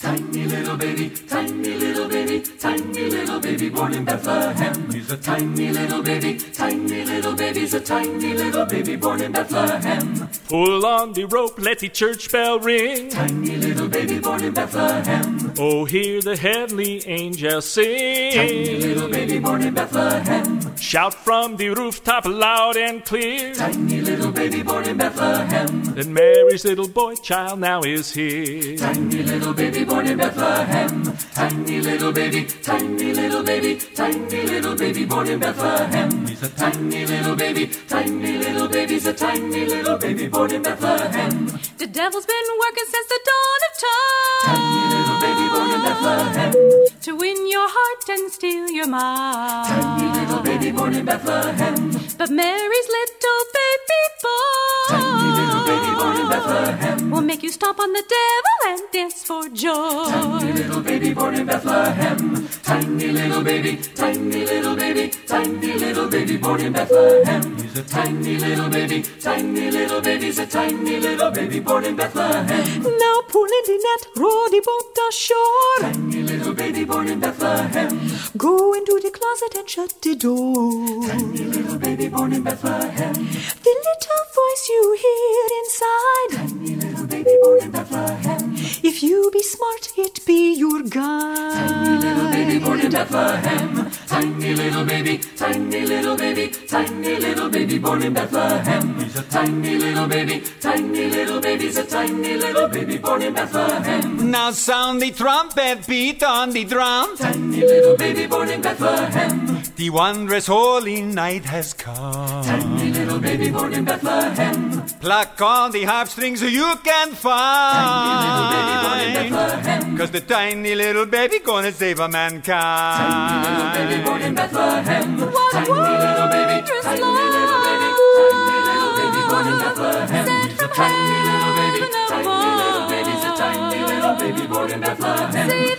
Tiny little baby, tiny little baby, tiny little baby born in Bethlehem. He's a tiny little baby, tiny little baby, he's a tiny little baby born in Bethlehem. Pull on the rope, let the church bell ring. Tiny little baby born in Bethlehem. Oh, hear the heavenly angels sing. Tiny little baby born in Bethlehem. Shout from the rooftop loud and clear. Tiny little baby born in Bethlehem. That Mary's little boy child now is here. Tiny little baby born in Bethlehem. Tiny little baby, tiny little baby, tiny little baby born in Bethlehem. He's a tiny little baby, tiny little baby, he's a tiny little baby born in Bethlehem. The devil's been working since the dawn of time. Tiny little baby born in Bethlehem. To win your heart and steal your mind. Tiny little baby born in Bethlehem. But Mary's little baby boy, Tiny little baby born in Bethlehem. will make you stomp on the devil and dance for joy. Tiny little baby born in Bethlehem. Tiny little baby, tiny little baby, tiny little baby born in Bethlehem. He's a tiny little baby, tiny little baby, he's a tiny little baby born in Bethlehem. Now pulling the net, row the boat ashore. Tiny little baby born in Bethlehem. Go into the closet and shut the door. Tiny little baby born in Bethlehem. The little voice you hear inside, Tiny little baby born in Bethlehem. if you be smart, it be your guide. Tiny little baby born in Bethlehem. Tiny little baby, tiny little baby, tiny little baby born in Bethlehem. He's a tiny little baby, tiny little baby, he's a tiny little baby born in Bethlehem. Now sound the trumpet, beat on the drum. Tiny little baby born in Bethlehem. The wondrous holy night has come. Tiny little baby born in Bethlehem. Pluck all the harp strings you can Tiny little baby born in find. Bethlehem. 'Cause the tiny little baby gonna save a mankind. Tiny little baby born in Bethlehem. What Tiny little baby, wondrous tiny little baby, tiny little baby born in Bethlehem. Sent He's a from tiny little baby, heaven tiny little baby, he's a tiny little baby born in Bethlehem. Save